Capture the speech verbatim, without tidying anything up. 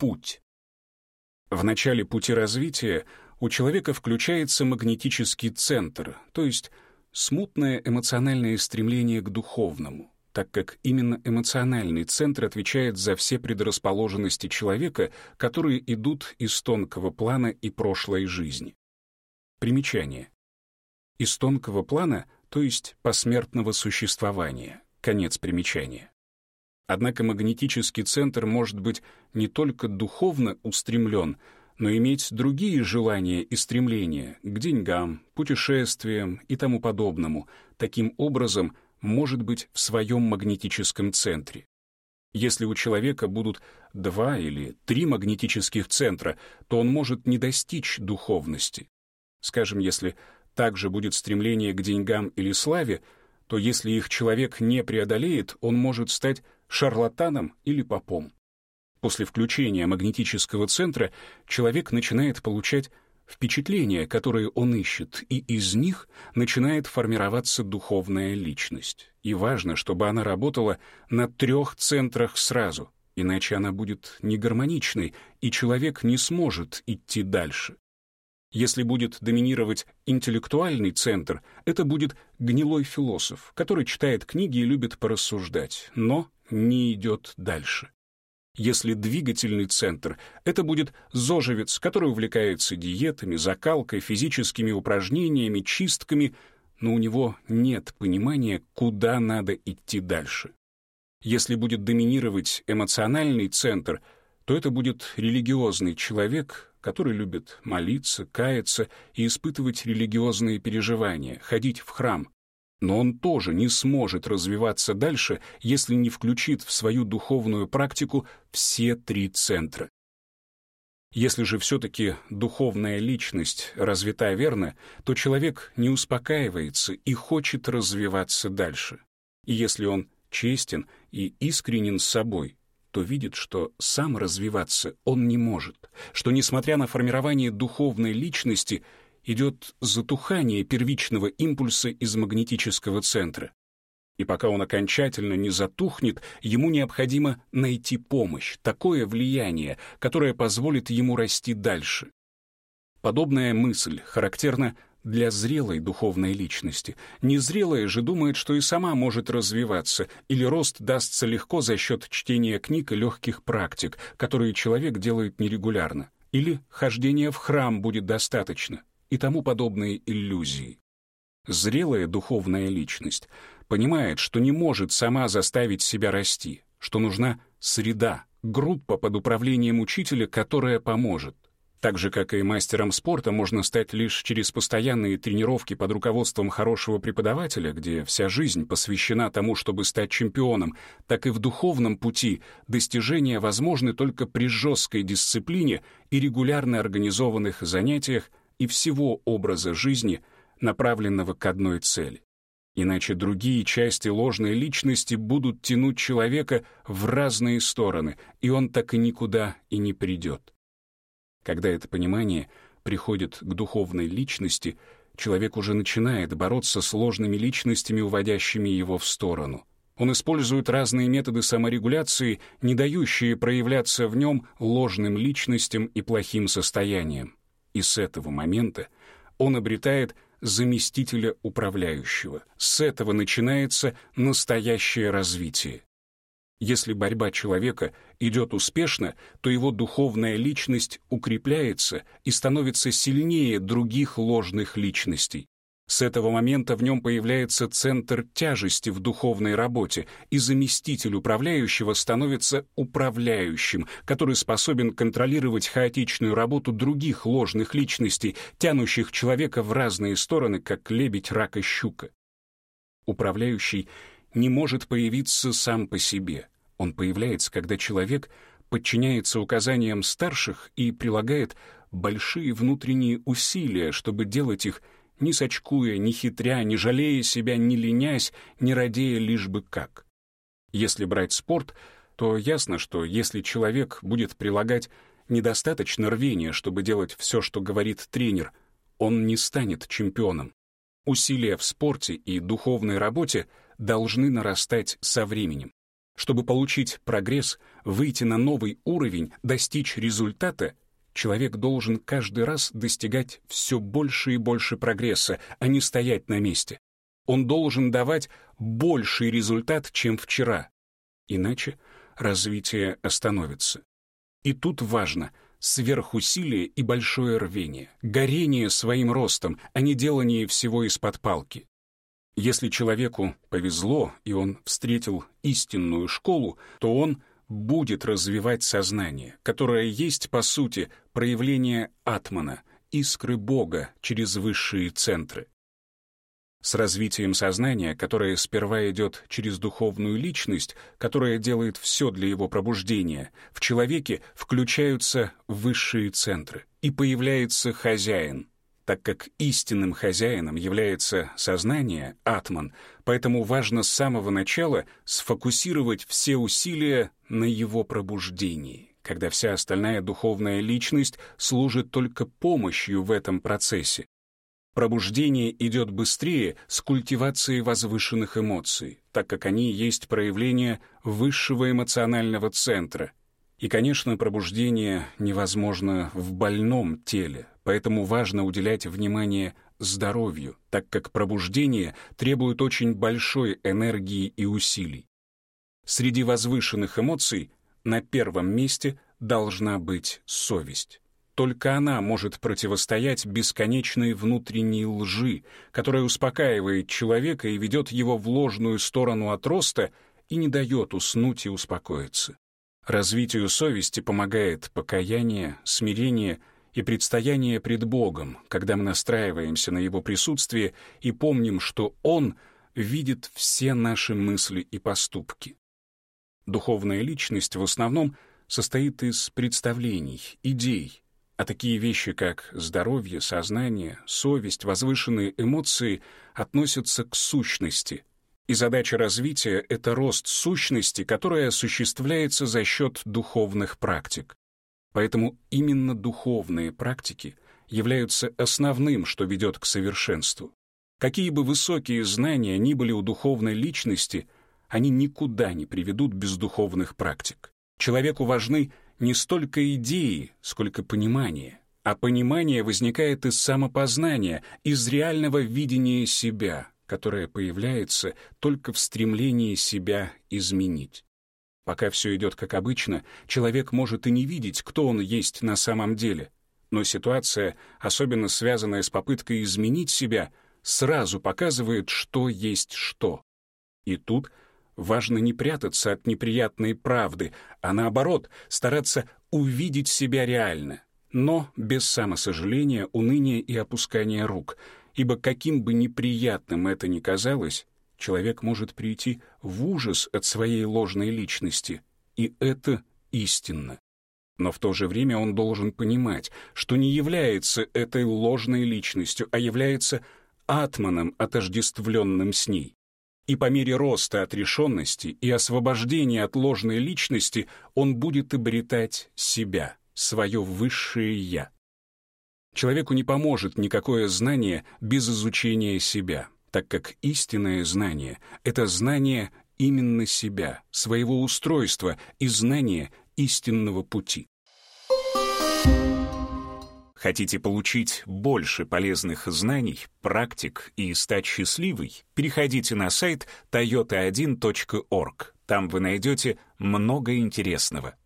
путь. В начале пути развития у человека включается магнетический центр, то есть смутное эмоциональное стремление к духовному, так как именно эмоциональный центр отвечает за все предрасположенности человека, которые идут из тонкого плана и прошлой жизни. Примечание. Из тонкого плана, то есть посмертного существования. Конец примечания. Однако магнетический центр может быть не только духовно устремлен, но иметь другие желания и стремления к деньгам, путешествиям и тому подобному, таким образом может быть в своем магнетическом центре. Если у человека будут два или три магнетических центра, то он может не достичь духовности. Скажем, если также будет стремление к деньгам или славе, то если их человек не преодолеет, он может стать шарлатаном или попом. После включения магнетического центра человек начинает получать впечатления, которые он ищет, и из них начинает формироваться духовная личность. И важно, чтобы она работала на трех центрах сразу, иначе она будет негармоничной, и человек не сможет идти дальше. Если будет доминировать интеллектуальный центр, это будет гнилой философ, который читает книги и любит порассуждать, но не идет дальше. Если двигательный центр, это будет зожевец, который увлекается диетами, закалкой, физическими упражнениями, чистками, но у него нет понимания, куда надо идти дальше. Если будет доминировать эмоциональный центр, то это будет религиозный человек, который любит молиться, каяться и испытывать религиозные переживания, ходить в храм. Но он тоже не сможет развиваться дальше, если не включит в свою духовную практику все три центра. Если же все-таки духовная личность развита верно, то человек не успокаивается и хочет развиваться дальше. И если он честен и искренен с собой, то видит, что сам развиваться он не может, что, несмотря на формирование духовной личности, идет затухание первичного импульса из магнетического центра. И пока он окончательно не затухнет, ему необходимо найти помощь, такое влияние, которое позволит ему расти дальше. Подобная мысль характерна для зрелой духовной личности. Незрелая же думает, что и сама может развиваться, или рост дастся легко за счет чтения книг и легких практик, которые человек делает нерегулярно, или хождения в храм будет достаточно, и тому подобные иллюзии. Зрелая духовная личность понимает, что не может сама заставить себя расти, что нужна среда, группа под управлением учителя, которая поможет. Так же, как и мастером спорта можно стать лишь через постоянные тренировки под руководством хорошего преподавателя, где вся жизнь посвящена тому, чтобы стать чемпионом, так и в духовном пути достижения возможны только при жесткой дисциплине и регулярно организованных занятиях и всего образа жизни, направленного к одной цели. Иначе другие части ложной личности будут тянуть человека в разные стороны, и он так и никуда и не придет. Когда это понимание приходит к духовной личности, человек уже начинает бороться с ложными личностями, уводящими его в сторону. Он использует разные методы саморегуляции, не дающие проявляться в нем ложным личностям и плохим состояниям. И с этого момента он обретает заместителя управляющего. С этого начинается настоящее развитие. Если борьба человека идет успешно, то его духовная личность укрепляется и становится сильнее других ложных личностей. С этого момента в нем появляется центр тяжести в духовной работе, и заместитель управляющего становится управляющим, который способен контролировать хаотичную работу других ложных личностей, тянущих человека в разные стороны, как лебедь, рак и щука. Управляющий не может появиться сам по себе. Он появляется, когда человек подчиняется указаниям старших и прилагает большие внутренние усилия, чтобы делать их не сочкуя, не хитря, не жалея себя, не ленясь, не радея лишь бы как. Если брать спорт, то ясно, что если человек будет прилагать недостаточно рвения, чтобы делать все, что говорит тренер, он не станет чемпионом. Усилия в спорте и духовной работе должны нарастать со временем. Чтобы получить прогресс, выйти на новый уровень, достичь результата, человек должен каждый раз достигать все больше и больше прогресса, а не стоять на месте. Он должен давать больший результат, чем вчера. Иначе развитие остановится. И тут важно сверхусилие и большое рвение, горение своим ростом, а не делание всего из-под палки. Если человеку повезло, и он встретил истинную школу, то он будет развивать сознание, которое есть, по сути, проявление атмана, искры Бога через высшие центры. С развитием сознания, которое сперва идет через духовную личность, которая делает все для его пробуждения, в человеке включаются высшие центры, и появляется хозяин. Так как истинным хозяином является сознание, атман, поэтому важно с самого начала сфокусировать все усилия на его пробуждении, когда вся остальная духовная личность служит только помощью в этом процессе. Пробуждение идет быстрее с культивацией возвышенных эмоций, так как они есть проявление высшего эмоционального центра. И, конечно, пробуждение невозможно в больном теле, поэтому важно уделять внимание здоровью, так как пробуждение требует очень большой энергии и усилий. Среди возвышенных эмоций на первом месте должна быть совесть. Только она может противостоять бесконечной внутренней лжи, которая успокаивает человека и ведет его в ложную сторону от роста и не дает уснуть и успокоиться. Развитию совести помогает покаяние, смирение и предстояние пред Богом, когда мы настраиваемся на Его присутствие и помним, что Он видит все наши мысли и поступки. Духовная личность в основном состоит из представлений, идей, а такие вещи, как здоровье, сознание, совесть, возвышенные эмоции относятся к сущности. И задача развития — это рост сущности, которая осуществляется за счет духовных практик. Поэтому именно духовные практики являются основным, что ведет к совершенству. Какие бы высокие знания ни были у духовной личности, они никуда не приведут без духовных практик. Человеку важны не столько идеи, сколько понимание. А понимание возникает из самопознания, из реального видения себя, которое появляется только в стремлении себя изменить. Пока все идет как обычно, человек может и не видеть, кто он есть на самом деле. Но ситуация, особенно связанная с попыткой изменить себя, сразу показывает, что есть что. И тут важно не прятаться от неприятной правды, а наоборот, стараться увидеть себя реально, но без самосожаления, уныния и опускания рук, ибо каким бы неприятным это ни казалось, человек может прийти в ужас от своей ложной личности, и это истинно. Но в то же время он должен понимать, что не является этой ложной личностью, а является атманом, отождествленным с ней. И по мере роста отрешенности и освобождения от ложной личности он будет обретать себя, свое высшее «я». Человеку не поможет никакое знание без изучения себя, так как истинное знание — это знание именно себя, своего устройства и знание истинного пути. Хотите получить больше полезных знаний, практик и стать счастливой? Переходите на сайт тойота один точка орг. Там вы найдете много интересного.